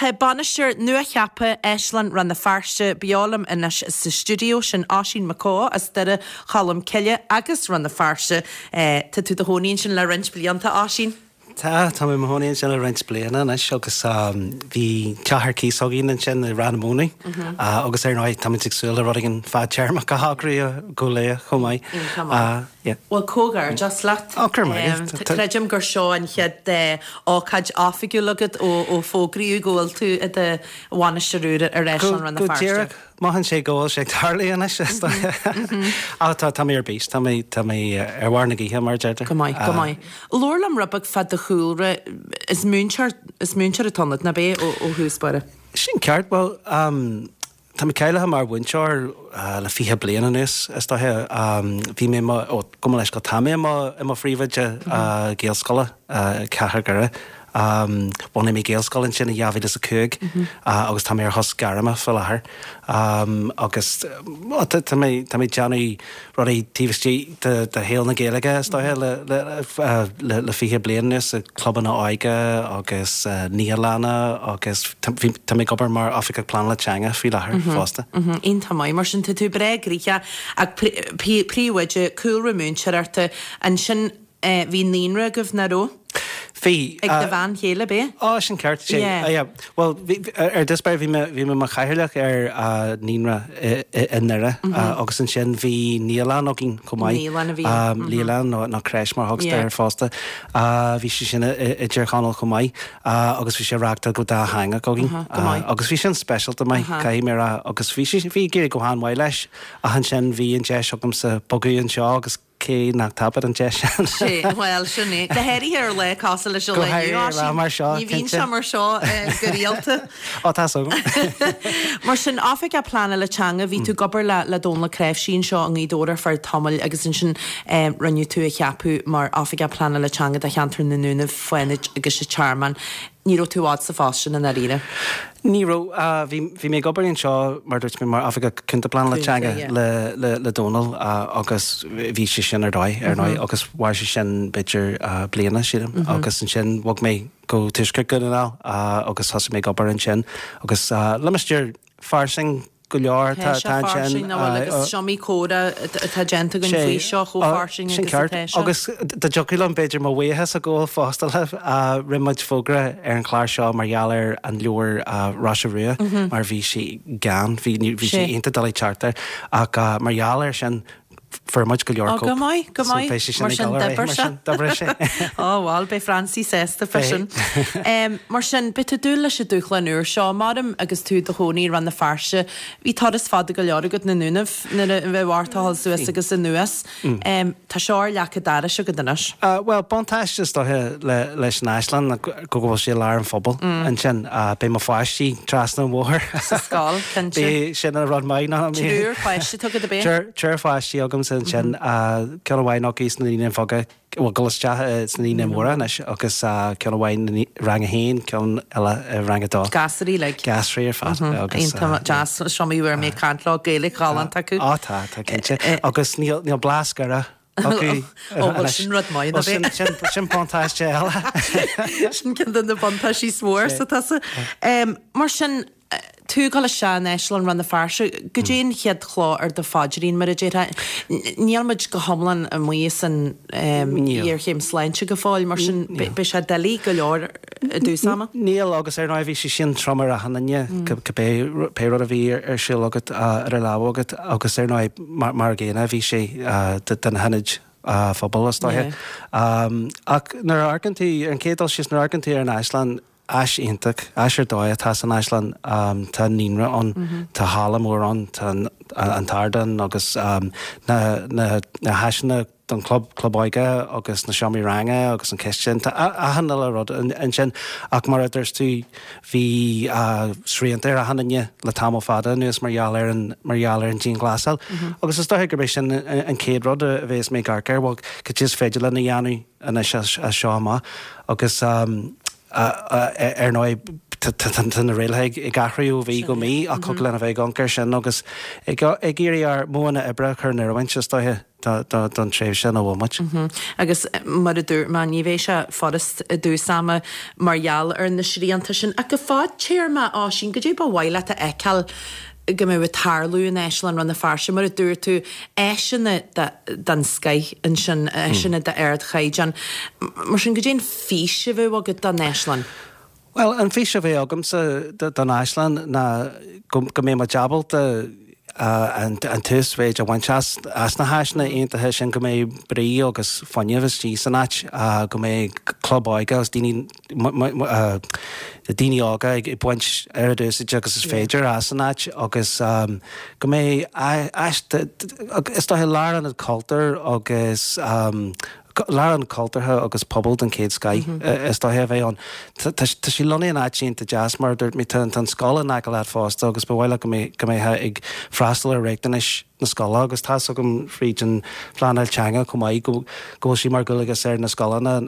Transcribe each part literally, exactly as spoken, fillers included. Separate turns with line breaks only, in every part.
tá banisteir nua cheappa Eislan ran na farste bialam in sa studio sin Áisín Macá as de chalam ceile agus ran na farste tá tú a hóíonn sin le rint blianta Áisín.
Tá tá mé móíonn sin le rint bliana na agus bhí tehar cí sogín sin ranmúna agus ar náid tamsúla ruggin fá tearmach go hágraí go lé chomáid.
Well cógar just leat Creidem gur seo an chead ácaid áfigiú legad ó fógraíú ggóil tú a de bhainisteúra ar Eislan ran na farste.
Mahan sé ggóil sé tarlaí an átá tá mé ar bís tá mé ar bhharnaí he mar deirte.
Go maiid go maiid. Lorlam rubach fad de chúra is múnsear is múnsear a tonnad na bé ó húsbare.
Sin ceart well tá mé céile mar bhainseir le fithe bliana nús is tá bhí mé go leis go tamé i má phríomhaide géalscoile cethar gara. Um, bhna mé géalscoilinn sin na javid is a cúig agus tá mé ar thos garama fel láthair agus tá mé deannaí ruí tíhtí de héal na géalaige stáithe le fiche blianús a clubban na áige agus níolána agus tá mé gobar mar Africa plán le teanga fí láthair fásta.
Íon tá maiid mar sin tú bre gríe ag príomhaide cúra múnsearta an sin bhí níonra goh naró.
Fí
ag de bhain chéile bé?
Á sin ceart sé. Well ar disbeir bhí bhí me chaithirleach ar níonra inire agus an sin bhí níoláin ó gin cumáid líoláin ná creis mar thugus ar fásta bhí sé sin i dtíorchanal chumáid agus bhí sé reachta go dá hanga go gin agus bhí sin specialta mai caiim ar agus bhí bhí géir go háin leis a an sin bhí an deis agam sa bogaíonn seo agus cé nach tapad an deis an.
Sí, well sinné. De heirí ar le cása le seo le
mar seo.
Ní bhín se mar seo go rialta.
Á tá so.
Mar sin áfik a plána le teanga bhí tú gobar le le dónla creibh sin seo an ídóra far tamil agus sin sin rinne tú a cheapú mar áfik a plána le teanga de cheantar na núna foiinid agus sé charman. Níró tú ád sa fásin an aríre.
Níró bhí mé gobaríonn seo mar dúirt mé mar Africa cinnta plan le teanga le Donal agus bhí sé sin ar dáid ar náid agus bhair sé sin beidir bliana siadam agus an sin bhag mé go tuisce go ná agus thosa mé gobar an sin agus lemeisteir farsing go leor tá sin
agus seomí códa tá genta gon fao seo chu farsing
agus de jocuil an beidir má bhuithe a ggóil fástalthe a rimuid fógra ar an chláir seo margheallar an leor ráise rua mar bhí si gan bhí sé inta dalí charter ach margheallar sin for much go leor
go mai go mai mar sin debar se ó bháil be Francí sésta fashion mar sin bit dúla se dúchlanúr seo marm agus tú do hóí ran na farse hí tá is fada go leor go na núnah na bhhartáil suas agus in nuas tá seir lecha dar se go dunas
well bontáiste dothe le leis na Eislan go bhfuil sé lá an fphobal an sin be má fáistí trasna mhór
sáil
bé sin a rud maiid ná
túr fáiste tu a bé
tuir fáistí agam sin sin ceanhhain á ís na líon foga bhil golastethe sna líon móra agus ceanhhain rang a héin ceann eile rangadá.
Gasarí le
gasraí ar fad
agus jazz seomíhar mé cantlá géala gálan acu.
Átá tá cinnte agus níl bláscara.
sin rud maid
sin bontáiste eile.
Sin cin na bontáisí smór sa tasa. Mar sin tú gal se Eislan ran na farse go dén chead chlá ar de fáidirín mar a dé níalmuid go homlan a mu san ar chéim sleintse go fáil mar sin be se delí go leor dú sama?
Níl agus ar náid bhí sé sin tromar a hananne pe a bhí ar siú agad ar lágad agus ar náid mar géine bhí sé den hanid fphobal táithe ach nar Argentí an cédal sis na Argentí ar an Eislan as ionach as ar dóid tá san Eislan tá níonra an tá hála mór an an tardan agus na heisina don club clubáige agus na seomí range agus an ceistin a hanna le rud an sin ach mar idirs tú bhí sríantar a hananne le tam fada nuas margheall ar an margheall ar an tíon glasal agus is dóthe gur sin an céad rud a bhés mé garcar bhil go tíos féidir le na dheanú a seo má agus ar náid na réilthaigh i gahraú bhí go mí a chu lena bheith an sin agus ag géirí ar móna ibre chur ar bhaintse stoithe don tréimh sin ó bhmuid.
Agus mar a dúr má ní bhéh se forrast a dú sama margheall ar na sríanta sin a go fád tíirrma á sin go dé ba bhhaile a eiceal go mé tarlú in Eisland ran na farse mar a dúr tú éisina den Sky in sin éisina de airad chaidan mar sin go dén físe bh agad den Eisland.
Well, an físe bheith agam sa don Eisland na go mé mar jabal an tús féid a bhaint as na háisna aontathe sin go mé brí agus fanniuhs tí san áit a go mé clubáige as daoine daoine ága ag buint ar a dúsaide agus is féidir as san áit agus go mé is tá lá an cultúr agus lá an cultartha agus pobl den céad Sky is tá heh an. Tá sí lonaí an áitsin de jazz mar dúirt mí tan scala ná go leat fásta agus bhhaile go méthe ag freistal ar réictanis na scala agus tá gom fríd an flaáil teanga go maiid go sí mar gulagus ar na scalana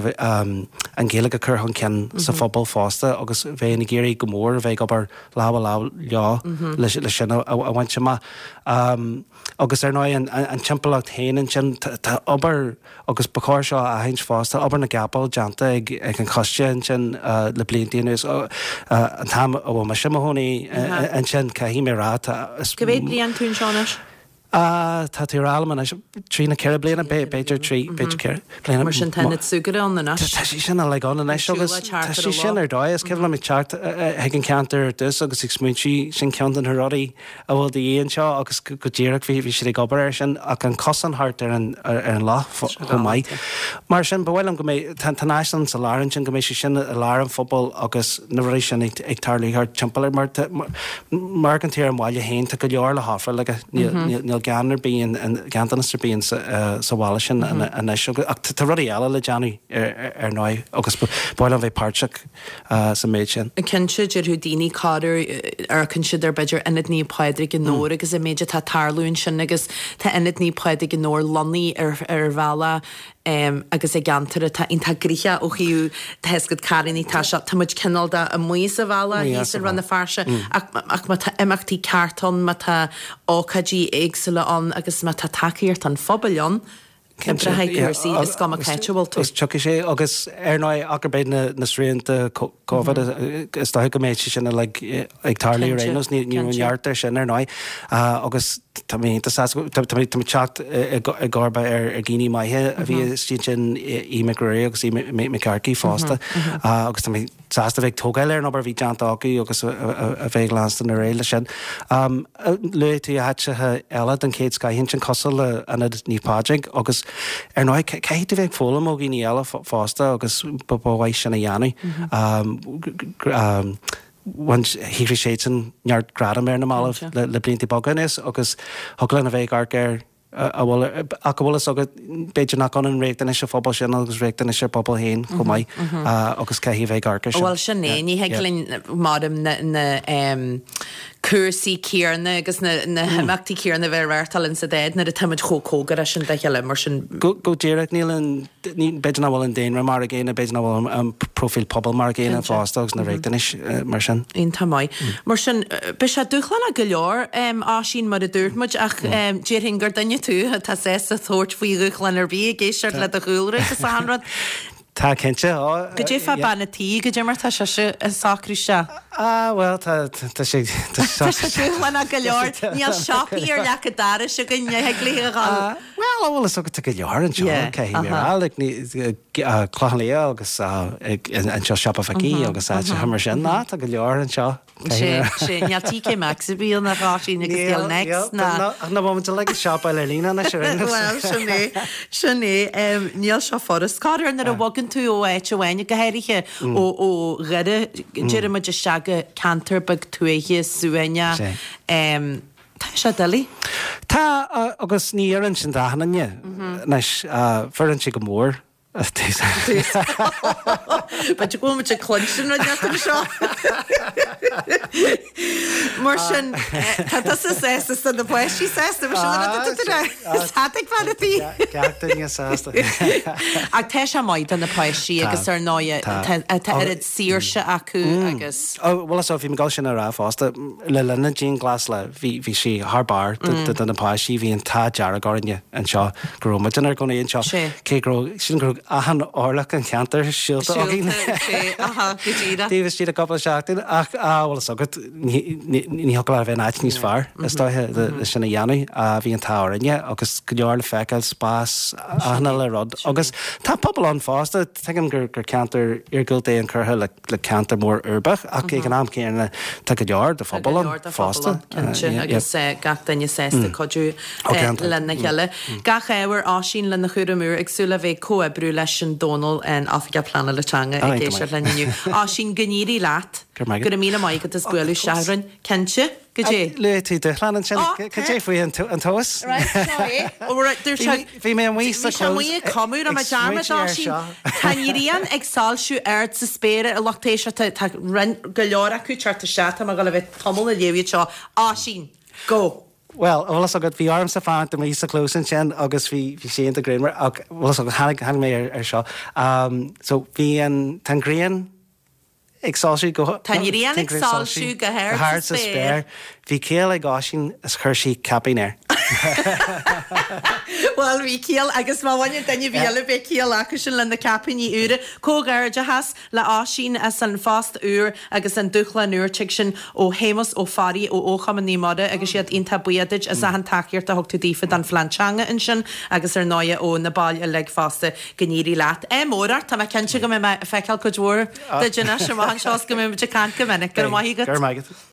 an ggéala a chur an cean sa fphobal fásta agus bheith na géirí go mór bheith gobar lá lá leá le sinna a bhaintse má. Agus ar ná an timpachcht héanaan sin tá obair agus bacáir seo a hains fásta obair na gapal deanta ag an costean sin le bliantíanús an tam ó bh me sin mthónaí an sin caihí mé rá.
Go bhéh blian tún seánas?
Tá tírálaman trí na ceir bliana beidir trí beidir ceir bliana
mar sin tenad sugar an na
Tá sí sinna le an na agus tá sí sin ar dáis ceh le teart ag an ceantar dus agus ag smúintí sin cean an thuráí a bhfuil de íon seo agus go ddíireach bhí bhí si gobar sin ach an cosan hart ar an lá go maiid. Mar sin bhfuil go mé tannáislan sa lárann sin go mé sin a lá an fphobal agus na bhrééis sin ag tarlaí ar timpplair mar mar an tíar an bháile hénta go leor le háfa le níl ganar bíon an gantanistar bíon sa bháile sin an ach tá rudí eile le deanú ar náid agus báil an bheith páirteach sa méid sin.
An cinse idir daoine cáidir ar consider beidir inad ní páidir an nóir agus i méide tá tarlún sin agus tá inad ní páidir an nóir lonaí ar bhela Um, agus é gantar tá inta grícha ó chiú thesgad carinní tá se táid cinálda a mu a bhela híos ran na farse ach imachtaí cartón má tá ácadí éagsúla an agus má tá takeíart an fphobalion. Cemprahaigúirsí is gá ceitehil tú.
Tuci sé agus ar náid agur na sríanta cóhad is tá go méid sinna le ag tarlaí rénos níheartar sin ar náid agus teacht i gárba ar gcíní maithe a bhí tí sin imimegréí agus mé carcií fásta agus sásta bheith tógail ar nóbar bhí deantágaí agus a bheith lástan na réile sin. Le tú heitsethe eile an céad Sky hin sin cosal le anad nípáideig agus ar ná caiit bheith fólam ó gí eile fásta agus bhhaid sinna dhéanú. Híri sé an neart gradam ar na málah le blianta bagan is agus thuglan a bheith gar a bhfuil agad beidir nach an an réachtain is se fphobal sin agus réachtain is se pobl héin go maiid agus caihí bheith garca sin.
Bhil sin é ní helinn mádam na cuasaí céarna agus na himachtaí céarna bheith réirtalinn sa déad na a tuid chócógar sin de heile mar sin.
Go ddéireach níl ní beidir na bhfuil an déanra mar a ggéine beidir na bhfuil an profil pobl mar ggéine fástagus na réachtain is mar sin.
Íon tamáid. Mar sin be se dúchlanna go leor á sin mar a dúirtmuid ach déirhingar daine tú tá sé a thóirt faoi ruchlan ar bhí géisiart le a gúra a sanrad.
Tá cinnte
á. Go dé fa banna tí go dé mar tá se sacrú se.
Ah, well, tá sé
lena go leor níl seaí ar lecha dar se go heglí a
well bhfuil so go go leor an seo cé mérála ní chláí agus an seo sepa faí agus hamar sin ná a go leor an seo.
sé nealtí cé Max bíal na ráí agus next na
na moment le sepa le lína na
sinné sinné níl se forras cáir na a bhagan tú ó éit bhhaine go héirithe ó ó riide dearime de seaga cantar bag tuaithe suaine tá se dalí?
Tá agus ní an sin dáhananne nes fearann si go mór
Ba go me clunsin seo. Mar sin tá sé san na poisí sé fanatí. Ag te se maid an na poisí agus ar náid arid síirse acu agus.
Bhil so bhí gáil sin a rá fásta le lena Jean glas le bhí si Harbar den na poisí hí an tá dear a gáine an seo grúma ar gona on seo cé sin grú ahan orlach an cheantar siúlta Díhs tíad a gobal seachtain ach áhil agad ní hoá bheith áit níos fear is táithe sinna dhéanú a bhí an táhairine agus go leor le feiceil spás ana le rod agus tá pobl an fásta tem gur gur ceantar ar gúil é an chutha le le ceantar mór urbach ach ag an am céanna tu go deor de fphobal an fásta
agus gach daine sésta codú lena cheile gach éhar áisín lena chuúramú agsúla bheith coa brú leis an Donal an Africa plana letanga ag géisiir leniu áisín gníí leat gur mí mai go is buú searan kense go dé
le tú de chláan sin dé faoi an tos bhí mé an mí
comú a dearma Taníon ag sáilsú airt sa spéire a lochtééis go leor acu teartta se a go le bheith tomul na léomh seo áisín go.
Well, bhlas agad bhí arm sa fáint am sa clúsan sin agus bhí bhí sé a gréimar ag bhlas agad hanig hanig mé ar seo. So bhí an tan gréan agsáilsú go
Taníon ag sáilsú go hair sa spéir.
Bhí céal ag gáisín is chuirsí capín air.
Well, bhí cíal agus máhaine daine bhíala be cíal acu sin lena cappaí úra cógairde has le áisín as an fást úr agus an duchla nuair te sin ó hémas ó farí ó ócham nímada agus siad onanta buiadiid as a an takeíart a thugtú dífa an flanchanga in sin agus ar náide ó na bail a le fásta gníí leat. É mórar tá cense go mé feiceil go dúir de duna sem an seás go mé can go minic gur maigad.